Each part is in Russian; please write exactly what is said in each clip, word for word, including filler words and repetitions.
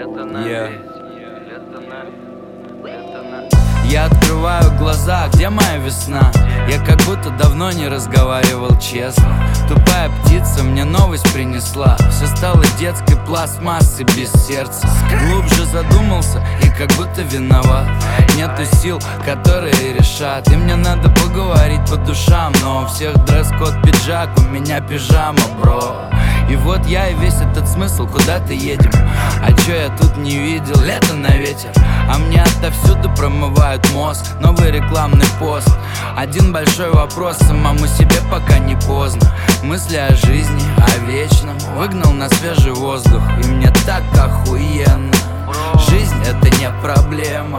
Лето на Yeah. весь, лето на, лето на. Я открываю глаза, где моя весна? Я как будто давно не разговаривал честно. Тупая птица мне новость принесла. Все стало детской пластмассой без сердца. Глубже задумался и как будто виноват. Нету сил, которые решат. И мне надо поговорить по душам. Но у всех дресс-код пиджак, у меня пижама, бро. И вот я и весь этот смысл, куда-то едем. А чё я тут не видел? Лето на ветер. А мне отовсюду промывают мозг. Новый рекламный пост. Один большой вопрос самому себе, пока не поздно. Мысли о жизни, о вечном. Выгнал на свежий воздух, и мне так охуенно. Жизнь — это не проблема.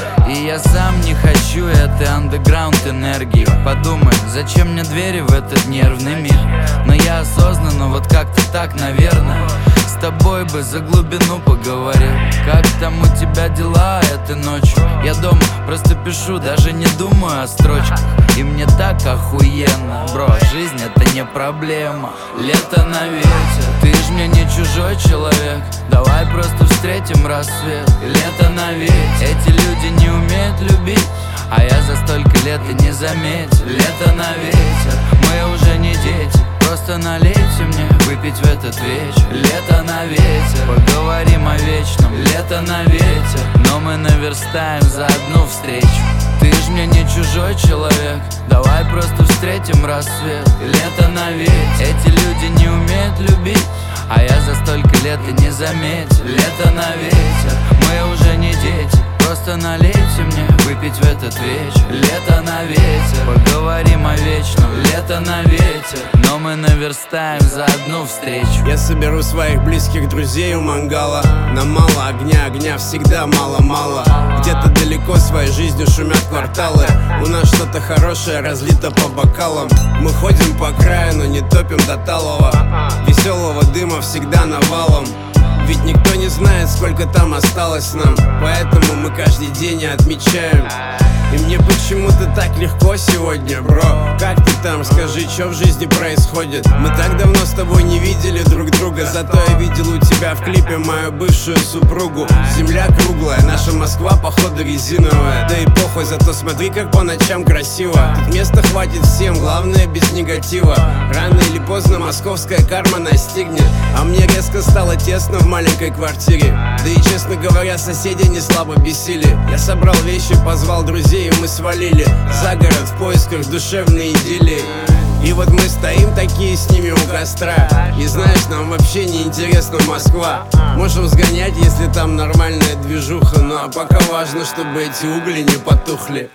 И я сам не хочу этой андеграунд энергии. Подумай, зачем мне двери в этот нервный мир? Но я осознанно, вот как-то так, наверное. С тобой бы за глубину поговорил. Как там у тебя дела этой ночью? Я дома просто пишу, даже не думаю о строчках. И мне так охуенно, бро, жизнь — это не проблема. Лето на ветер, ты ж мне не чужой человек. Давай просто встретим рассвет. Лето на ветер, эти люди не умеют любить, а я за столько лет и не заметил. Лето на ветер, мы уже не дети. Просто налейте мне выпить в этот вечер. Лето на ветер, поговорим о вечном. Лето на ветер, но мы наверстаем за одну встречу. Ты ж мне не чужой человек, давай просто встретим рассвет. Лето на ветер, эти люди не умеют любить, а я за столько лет и не заметил. Лето на ветер, мы уже не дети. Просто налейте мне выпить в этот вечер. Лето на ветер, поговорим о вечном. Лето на ветер, но мы наверстаем за одну встречу. Я соберу своих близких друзей у мангала. Нам мало огня, огня всегда мало-мало. Где-то далеко своей жизнью шумят кварталы. У нас что-то хорошее разлито по бокалам. Мы ходим по краю, но не топим до талого. Веселого дыма всегда навалом. Ведь никто не знает, сколько там осталось нам. Поэтому мы каждый день отмечаем. И мне почему-то так легко сегодня, бро. Как ты там, скажи, что в жизни происходит? Мы так давно с тобой не видели друг друга. Зато я видел у тебя в клипе мою бывшую супругу. Земля круглая, наша Москва походу резиновая. Да и похуй, зато смотри, как по ночам красиво. Тут места хватит всем, главное без негатива. Рано или поздно московская карма настигнет. А мне резко стало тесно в маленькой квартире. Да и, честно говоря, соседи не слабо бесили. Я собрал вещи, позвал друзей, и мы свалили за город в поисках душевной идиллии. И вот мы стоим такие с ними у костра. И знаешь, нам вообще не интересна Москва. Можем сгонять, если там нормальная движуха. Ну а пока важно, чтобы эти угли не потухли.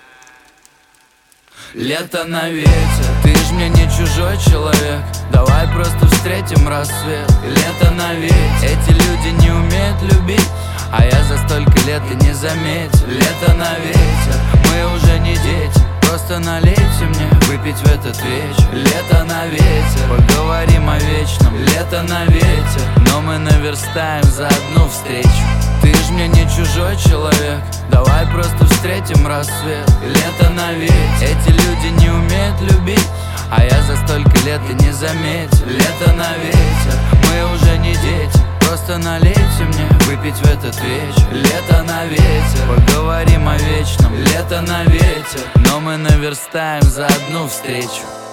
Лето на ветер, ты ж мне не чужой человек. Давай просто встретим рассвет. Лето на ветер, эти люди не умеют любить, а я за столько лет и не заметил. Лето на ветер, мы уже не дети. Просто налейте мне выпить в этот вечер. Лето на ветер, поговорим о вечном. Лето на ветер, но мы наверстаем за одну встречу. Ты ж мне не чужой человек, давай просто встретим рассвет. Лето на ветер, эти люди не умеют любить, а я за столько лет и не заметил. Лето на ветер, мы уже не дети. Просто налейте мне выпить в этот вечер. Лето на ветер, поговорим о вечном. Лето на ветер, но мы наверстаем за одну встречу.